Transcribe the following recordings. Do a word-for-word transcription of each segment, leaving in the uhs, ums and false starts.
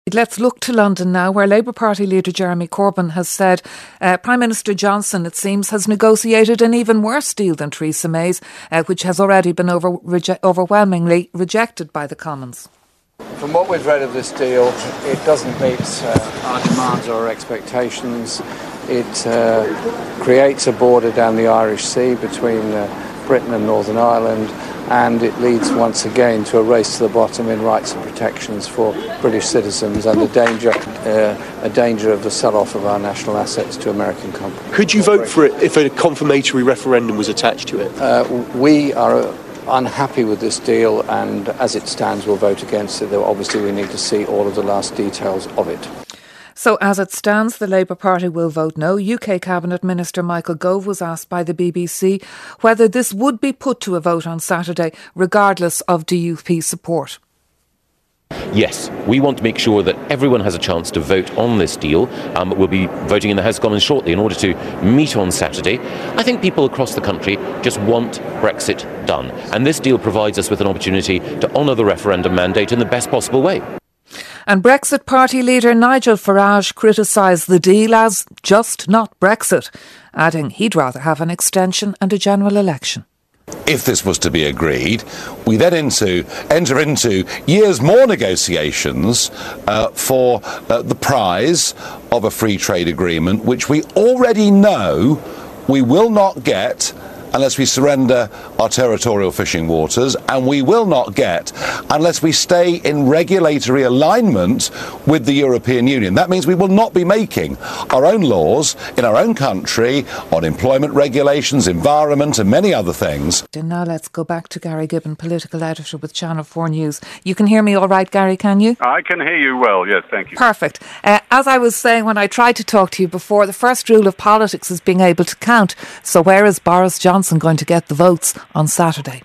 Let's look to London now, where Labour Party leader Jeremy Corbyn has said uh, Prime Minister Johnson, it seems, has negotiated an even worse deal than Theresa May's, uh, which has already been over, reje- overwhelmingly rejected by the Commons. From what we've read of this deal, it doesn't meet uh, our demands or our expectations. It uh, creates a border down the Irish Sea between uh, Britain and Northern Ireland, and it leads once again to a race to the bottom in rights and protections for British citizens and a danger, uh, a danger of the sell-off of our national assets to American companies. Could you vote for it if a confirmatory referendum was attached to it? Uh, we are unhappy with this deal, and as it stands we'll vote against it, though obviously we need to see all of the last details of it. So as it stands, the Labour Party will vote no. U K Cabinet Minister Michael Gove was asked by the B B C whether this would be put to a vote on Saturday, regardless of D U P support. Yes, we want to make sure that everyone has a chance to vote on this deal. Um, we'll be voting in the House of Commons shortly in order to meet on Saturday. I think people across the country just want Brexit done. And this deal provides us with an opportunity to honour the referendum mandate in the best possible way. And Brexit Party leader Nigel Farage criticised the deal as just not Brexit, adding he'd rather have an extension and a general election. If this was to be agreed, we then into, enter into years more negotiations uh, for uh, the prize of a free trade agreement, which we already know we will not get unless we surrender our territorial fishing waters, and we will not get unless we stay in regulatory alignment with the European Union. That means we will not be making our own laws in our own country on employment regulations, environment and many other things. And now let's go back to Gary Gibbon, political editor with Channel four News. You can hear me all right, Gary, can you? I can hear you well, yes, thank you. Perfect. Uh, as I was saying when I tried to talk to you before, the first rule of politics is being able to count. So where is Boris Johnson going to get the votes on Saturday?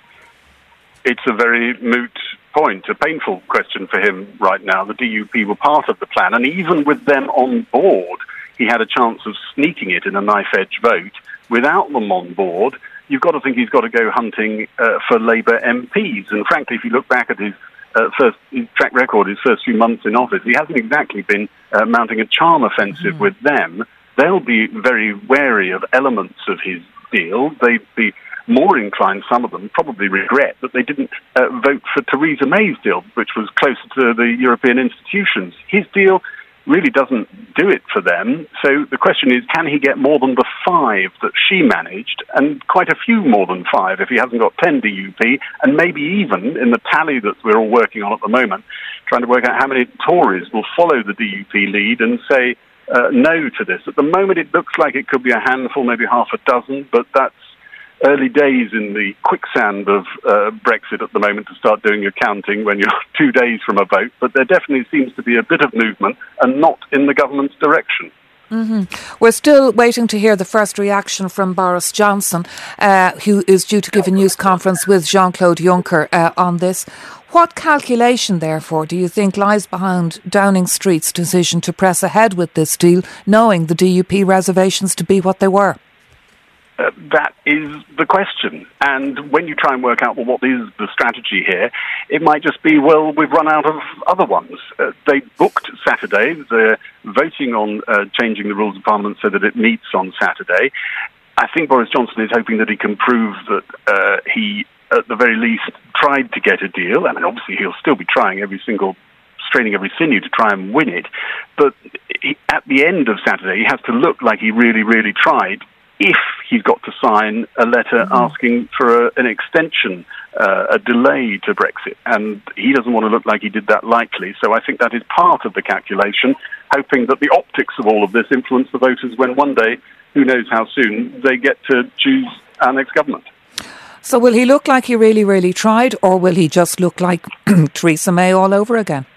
It's a very moot point, a painful question for him right now. The D U P were part of the plan, and even with them on board, he had a chance of sneaking it in a knife-edge vote. Without them on board, you've got to think he's got to go hunting uh, for Labour M Ps. And frankly, if you look back at his uh, first his track record, his first few months in office, he hasn't exactly been uh, mounting a charm offensive mm-hmm. with them. They'll be very wary of elements of his deal. They'd be more inclined, some of them, probably regret that they didn't uh, vote for Theresa May's deal, which was closer to the European institutions. His deal really doesn't do it for them. So the question is, can he get more than the five that she managed, and quite a few more than five if he hasn't got ten D U P, and maybe even in the tally that we're all working on at the moment, trying to work out how many Tories will follow the D U P lead and say uh, no to this. At the moment it looks like it could be a handful, maybe half a dozen, but that's early days in the quicksand of uh, Brexit at the moment to start doing your counting when you're two days from a vote. But there definitely seems to be a bit of movement, and not in the government's direction. Mm-hmm. We're still waiting to hear the first reaction from Boris Johnson, uh, who is due to give a news conference with Jean-Claude Juncker uh, on this. What calculation, therefore, do you think lies behind Downing Street's decision to press ahead with this deal, knowing the D U P reservations to be what they were? Uh, that is the question. And when you try and work out, well, what is the strategy here, it might just be, well, we've run out of other ones. Uh, they booked Saturday. They're voting on uh, changing the rules of Parliament so that it meets on Saturday. I think Boris Johnson is hoping that he can prove that uh, he, at the very least, tried to get a deal. I mean, obviously, he'll still be trying every single, straining every sinew to try and win it. But he, at the end of Saturday, he has to look like he really, really tried, if he's got to sign a letter mm-hmm. asking for a, an extension, uh, a delay to Brexit. And he doesn't want to look like he did that lightly. So I think that is part of the calculation, hoping that the optics of all of this influence the voters when one day, who knows how soon, they get to choose our next government. So will he look like he really, really tried, or will he just look like Theresa May all over again?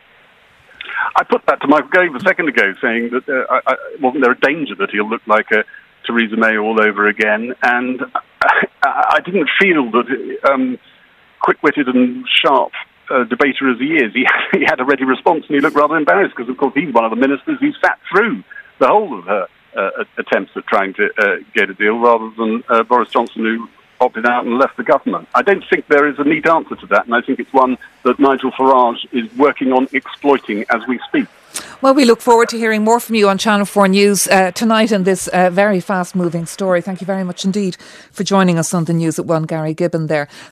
I put that to Michael Gove a second ago, saying that uh, I, I, wasn't there a danger that he'll look like a Theresa May all over again, and I, I didn't feel that, um, quick-witted and sharp uh, debater as he is, he, he had a ready response, and he looked rather embarrassed, because, of course, he's one of the ministers who sat through the whole of her uh, attempts at trying to uh, get a deal, rather than uh, Boris Johnson, who opted out and left the government. I don't think there is a neat answer to that, and I think it's one that Nigel Farage is working on exploiting as we speak. Well, we look forward to hearing more from you on Channel four News uh, tonight in this uh, very fast-moving story. Thank you very much indeed for joining us on the News at One, Gary Gibbon there.